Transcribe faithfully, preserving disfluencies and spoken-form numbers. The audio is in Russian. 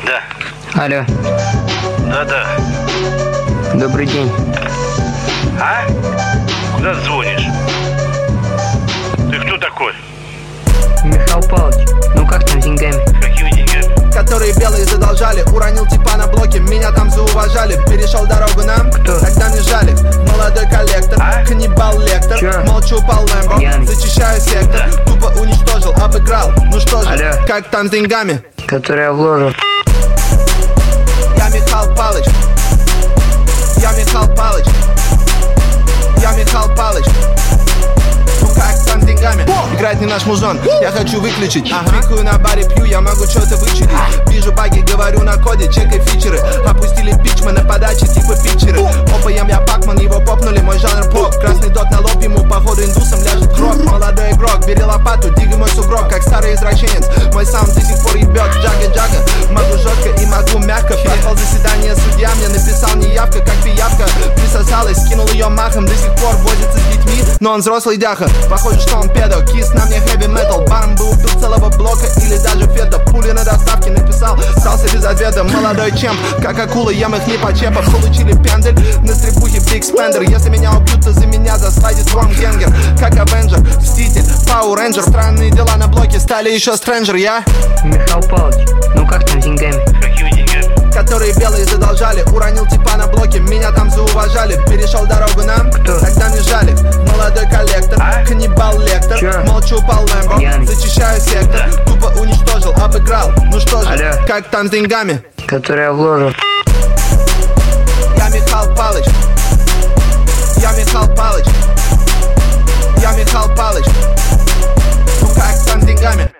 Да. Алло. Да-да. Добрый день. А? Куда ты звонишь? Ты кто такой? Михаил Павлович, ну как там с деньгами? Какими деньгами? Которые белые задолжали, уронил типа на блоке, меня там зауважали. Перешел дорогу нам, Кто? тогда не жали. Молодой коллектор, А? каннибал лектор. Чё? Молчу, пал Лэмбо, Пьяный. зачищаю сектор. Да. Тупо уничтожил, обыграл. Ну что же, Алло. как там с деньгами? Который я вложил. Я Михаил Палыч. Я Михаил Палыч. Я Михаил Палыч. Ну как там с деньгами? Играет не наш мужон, я хочу выключить. Пикаю на баре, пью, я могу что-то вычудить. Вижу баги, говорю на коде, чекай фичеры. Опустили пич, мы на подаче, типа питчеры. Опаем я пакман, его попнули, мой жанр поп. Красный дот на лоб, ему походу индусом ляжет гроб. Молодой игрок, бери лопату, двигай мой сугроб, как старый извращенец. Мой саунд до сих пор ебет, джага-джага. Могу жестко и могу мягко. Прошел заседание, судья мне написал неявка, как пиявка. Присосалась, скинул ее махом, до сих пор возится с детьми. Но он взрослый дяха, похоже, что он педо. Кис на мне heavy metal, баром бы убил целого блока или даже фета. Пули на доставке написал, остался без ответа. Молодой чемп, как акула, ем их не по чепа. Получили пендель на стрипухе Big Spender. Если меня убьют, то за меня заслайдит Ворм Генгер. Как Авенджер, Мститель, Пауэр Рейнджер. Странные дела на блоке стали еще стрэнджер, я Михаил Павлович, ну как там с деньгами? Какими деньгами? Которые белые задолжали, уронил типа на блоке, меня там зауважали. Перешел дорогу нам, Кто? тогда не жали. Молодой коллектор, А? каннибал лектор. Чё? Молчу, пал Лэмбо, Пьяный. зачищаю сектор. Да. Тупо уничтожил, обыграл. Ну что же, Алло. как там с деньгами? Который я вложил. Я Михаил Палыч. Я Михаил Палыч. Я Михаил Палыч. Ну как там с деньгами?